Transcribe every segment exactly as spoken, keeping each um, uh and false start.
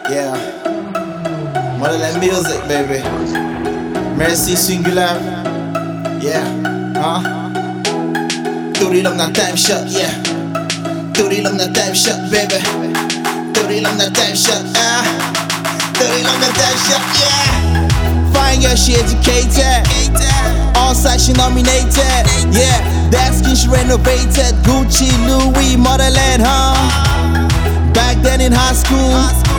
Yeah, Motherland music, baby. Merci singular. Yeah, huh? Turi lang na time shot, yeah. Turi lang na time shot, baby. Turi lang na time shot, ah. Turi lang na time shot, yeah. Fine girl, she educated. All sides she nominated. Yeah, that skin she renovated. Gucci, Louis, Motherland, huh? Back then in high school,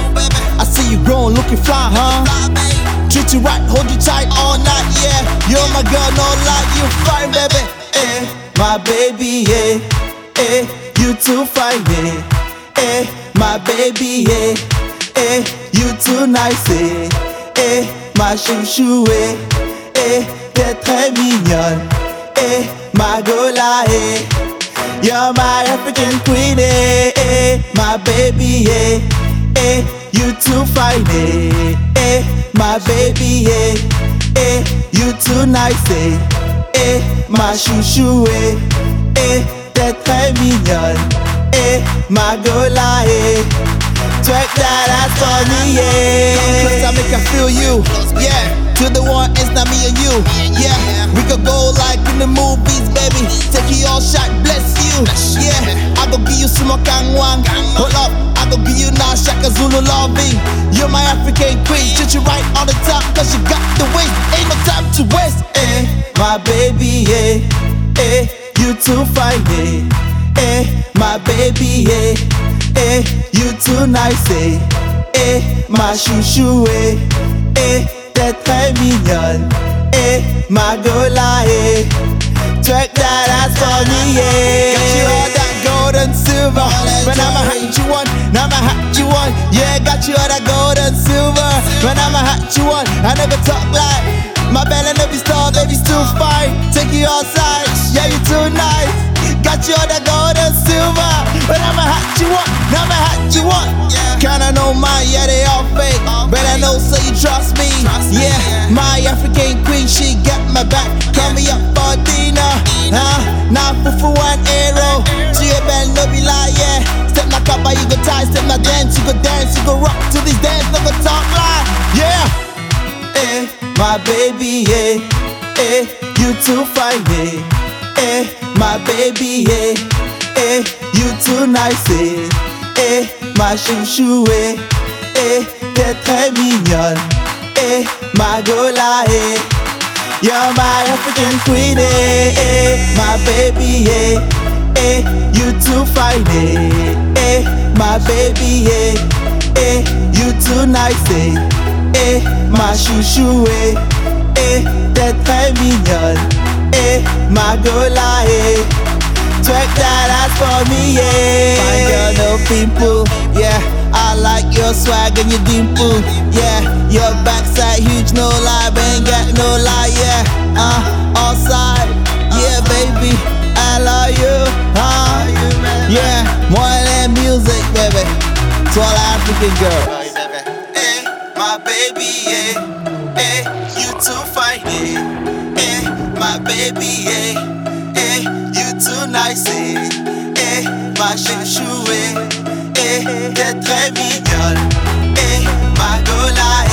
I see you grown, looking fly, huh? Treat you right, hold you tight all night, yeah. You're my girl, no lie, you fine, baby. Eh, my baby, yeah. Eh, you too fine, yeah. Eh, my baby, yeah. Eh, you too nice, eh. Eh, ma chouchou, eh. Eh, t'es très mignonne. Eh, ma gola, eh. You're my African queen, eh, eh, my baby, eh, eh, you too fine, eh, eh, my baby, eh, eh, you too nice, eh, eh, ma chouchou, eh, eh, t'es très mignonne, eh, ma gola, eh, twerk that ass for me, yeah. Cause I make her feel you, yeah. To the one, it's not me and you, yeah. We could go like in the movies, baby. Take you all shot, bless you, yeah. I go give you some more kangwang. Hold up, I go give you now Shaka Zulu loving. You're my African queen, treat you right on the top, cause you got the waist. Ain't no time to waste, eh. My baby, eh, eh, you too fine, eh, eh, my baby, eh, eh, you too nice, eh, eh, ma chouchou, eh, eh, t'es très mignonne, eh, ma gola, eh. Twerk that ass for me, yeah. Got you all that gold and silver. When I'ma hat you on, I'ma hat you on. Yeah, got you all that gold and silver. When I'ma hat you on, I never talk like my belly never star, baby's too fine. Take you outside, yeah, you too nice. Got you all that gold and silver. When I'ma hat you on, I'ma hat you on. Kinda know mine, yeah, they all fake. But I know, so you trust me. Yeah, my African queen, she got my back. Call me up for dinner, huh? Now for one arrow. She a bell, no be lie, yeah. Step my cup, you go tie. Step my dance, you go dance, you go rock to this dance, no go talk lie. Yeah, eh, my baby, eh, eh, you too fine, eh, eh, my baby, eh, eh, you too nice, eh, eh, ma chouchou, eh, eh, t'es très mignonne, eh, ma gola, eh. You're my African queen, eh, eh, my baby, eh, eh, you too fine, eh, eh, my baby, eh, eh, you too nice, eh, eh, ma chouchou, eh, eh, t'es très mignonne, eh, ma gola, eh. Twerk that ass for me, yeah. Fine girl, no pimple, yeah. I like your swag and your dimple, yeah. Your backside huge, no lie, but ain't got no lie, yeah. Uh, all side, yeah, baby, I love you, huh? Yeah, Motherland music, baby. To all African girls. Eh, my baby, yeah. Eh, you too fine, yeah. Eh, my baby, yeah. Eh, you too nice, eh, eh, ma chouchou, eh, eh, t'es très mignonne, eh, ma gola,